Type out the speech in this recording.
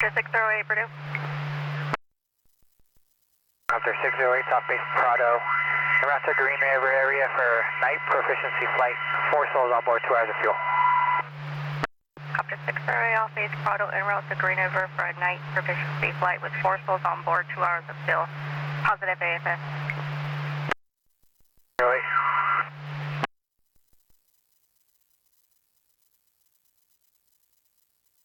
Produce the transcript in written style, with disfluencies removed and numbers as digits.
to 608 Purdue. After 608 South Base Prado, en route to Green River area for night proficiency flight, 4 souls on board, 2 hours of fuel. After 608 off base Prado, en route to Green River for a night proficiency flight with 4 souls on board, 2 hours of fuel. Positive AFS.